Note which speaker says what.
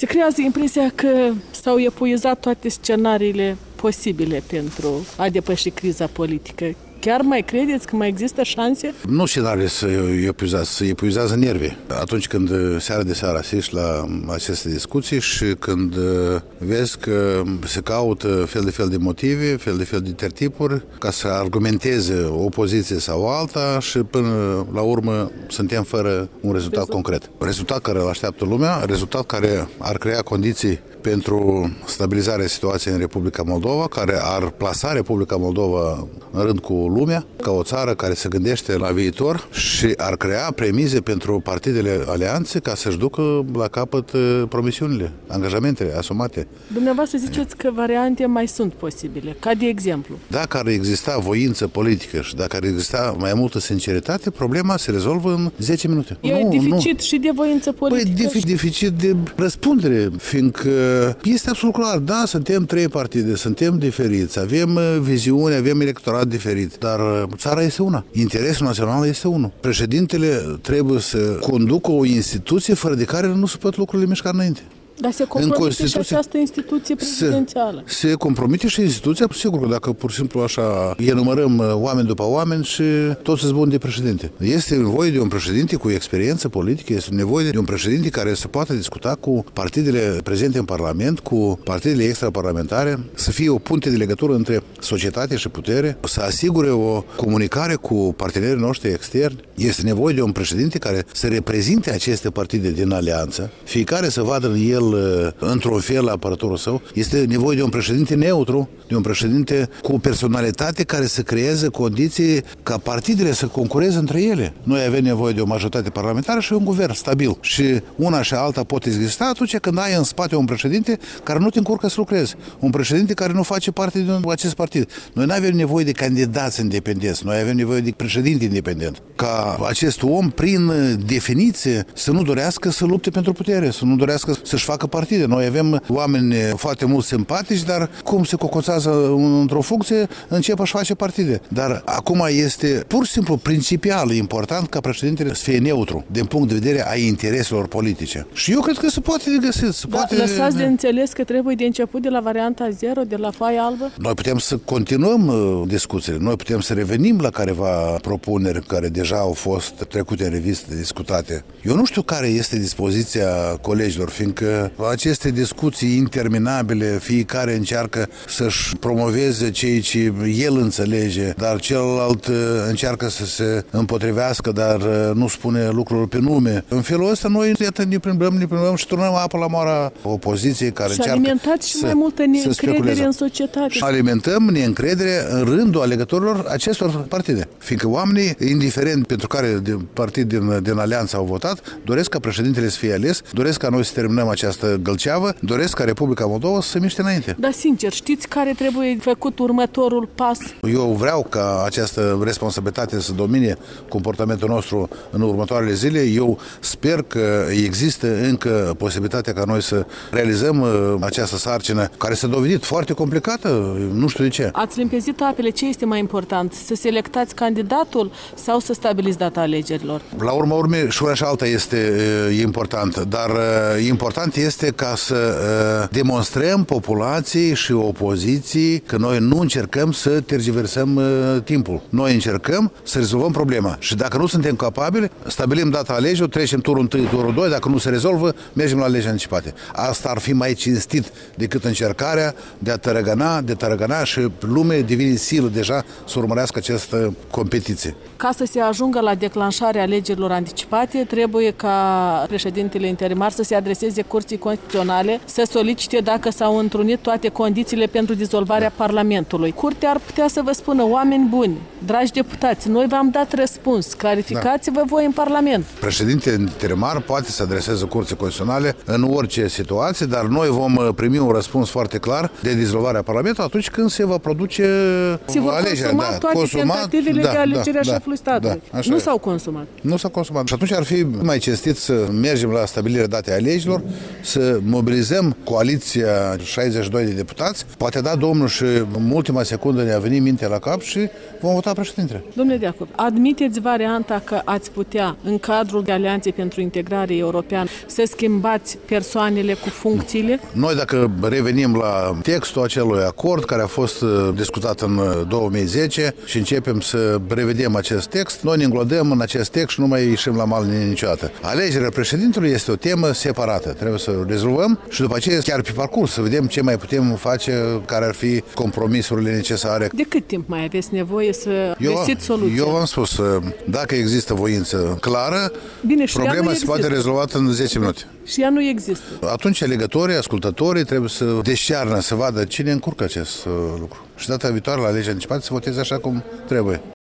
Speaker 1: Se creează impresia că s-au epuizat toate scenariile posibile pentru a depăși criza politică. Chiar mai credeți că mai există șanse?
Speaker 2: Nu scenariile se epuizează nervii. Atunci când seara de seară asiști la aceste discuții și când vezi că se caută fel de motive, fel de tertipuri ca să argumenteze o poziție sau alta și până la urmă suntem fără un rezultat concret. Rezultat care îl așteaptă lumea, rezultat care ar crea condiții pentru stabilizarea situației în Republica Moldova, care ar plasa Republica Moldova în rând cu lumea, ca o țară care se gândește la viitor și ar crea premize pentru partidele alianțe ca să-și ducă la capăt promisiunile, angajamentele asumate.
Speaker 1: Dumneavoastră ziceți că variante mai sunt posibile, ca de exemplu.
Speaker 2: Dacă ar exista voință politică și dacă ar exista mai multă sinceritate, problema se rezolvă în 10 minute.
Speaker 1: E deficit și de voință politică?
Speaker 2: Păi deficit de răspundere, fiindcă este absolut clar, da, suntem 3 partide, suntem diferiți, avem viziune, avem electorat diferit, dar țara este una. Interesul național este unul. Președintele trebuie să conducă o instituție fără de care nu se pot lucrurile mișca înainte.
Speaker 1: Dar se compromite și această instituție prezidențială.
Speaker 2: Se compromite și instituția, sigur că dacă pur și simplu așa enumărăm oameni după oameni și toți sunt buni de președinte. Este nevoie de un președinte cu experiență politică, este nevoie de un președinte care să poată discuta cu partidele prezente în Parlament, cu partidele extraparlamentare, să fie o punte de legătură între societate și putere, să asigure o comunicare cu partenerii noștri externi. Este nevoie de un președinte care să reprezinte aceste partide din alianță, fiecare să vadă în el într-un fel aparaturul său. Este nevoie de un președinte neutru, de un președinte cu personalitate care să creeze condiții ca partidele să concureze între ele. Noi avem nevoie de o majoritate parlamentară și un guvern stabil. Și una și alta pot exista atunci când ai în spate un președinte care nu te încurcă să lucrezi. Un președinte care nu face parte din acest partid. Noi nu avem nevoie de candidați independenți, noi avem nevoie de președinte independent. Ca acest om, prin definiție, să nu dorească să lupte pentru putere, să nu dorească să-și facă partide. Noi avem oameni foarte mult simpatici, dar cum se cocoțează într-o funcție, încep a-și face partide. Dar acum este pur și simplu principial important ca președintele să fie neutru din punct de vedere a intereselor politice. Și eu cred că se poate de găsit.
Speaker 1: Lăsați de înțeles că trebuie de început de la varianta 0, de la foaia albă?
Speaker 2: Noi putem să continuăm discuțiile, noi putem să revenim la careva propuneri care deja au fost trecute în revistă, discutate. Eu nu știu care este dispoziția colegilor, fiindcă aceste discuții interminabile, fiecare încearcă să-și promoveze ceea ce el înțelege, dar celălalt încearcă să se împotrivească, dar nu spune lucruri pe nume. În felul ăsta noi ne plimbăm și turnăm apă la moara opoziției care încearcă
Speaker 1: alimentați și mai multă neîncredere în societate.
Speaker 2: Și alimentăm neîncredere în rândul alegătorilor acestor partide. Fiindcă oamenii, indiferent pentru care partid din alianță au votat, doresc ca președintele să fie ales, doresc ca noi să terminăm această gălceavă, doresc ca Republica Moldova să se miște înainte.
Speaker 1: Dar sincer, știți care trebuie făcut următorul pas?
Speaker 2: Eu vreau ca această responsabilitate să domine comportamentul nostru în următoarele zile. Eu sper că există încă posibilitatea ca noi să realizăm această sarcină care s-a dovedit foarte complicată, nu știu de ce.
Speaker 1: Ați limpezit apele, ce este mai important? Să selectați candidatul sau să stabiliți data alegerilor?
Speaker 2: La urma urmei, și una și alta este important, dar important este ca să demonstrăm populației și opoziției că noi nu încercăm să tergiversăm timpul. Noi încercăm să rezolvăm problema și dacă nu suntem capabili, stabilim data alegerilor, trecem turul 1, turul 2, dacă nu se rezolvă, mergem la alegeri anticipate. Asta ar fi mai cinstit decât încercarea de a tărăgăna și lumea devine silă deja să urmărească această competiție.
Speaker 1: Ca să se ajungă la declanșarea alegerilor anticipate, trebuie ca președintele interimar să se adreseze Curții Constituționale, să solicite dacă s-au întrunit toate condițiile pentru dizolvarea Parlamentului. Curtea ar putea să vă spună, oameni buni, dragi deputați, noi v-am dat răspuns, clarificați-vă voi în Parlament.
Speaker 2: Președintele interimar poate să adreseze Curții Constituționale în orice situație, dar noi vom primi un răspuns foarte clar de dizolvarea Parlamentului atunci când se va produce alegerea.
Speaker 1: Toate tentativele de alegere a șefului statului. Nu s-au consumat.
Speaker 2: Nu s-au consumat. Și atunci ar fi mai cinstit să mergem la stabilirea datei alegerilor să mobilizăm coaliția 62 de deputați. Poate da domnul și în ultima secundă ne-a venit mintea la cap și vom vota președintele.
Speaker 1: Domnule Deacov, admiteți varianta că ați putea, în cadrul Alianței pentru Integrare Europeană, să schimbați persoanele cu funcțiile?
Speaker 2: Noi, dacă revenim la textul acelui acord care a fost discutat în 2010 și începem să revedem acest text, noi ne înglodăm în acest text și nu mai ieșim la mal niciodată. Alegerea președintelui este o temă separată. Trebuie să o rezolvăm și după aceea chiar pe parcurs să vedem ce mai putem face, care ar fi compromisurile necesare.
Speaker 1: De cât timp mai aveți nevoie să găsiți soluții?
Speaker 2: Eu v-am spus, dacă există voință clară,
Speaker 1: bine,
Speaker 2: problema se poate rezolva în 10 minute.
Speaker 1: Și ea nu există.
Speaker 2: Atunci alegătorii, ascultătorii trebuie să deșcearnă, să vadă cine încurcă acest lucru. Și data viitoare la legea anticipată să voteze așa cum trebuie.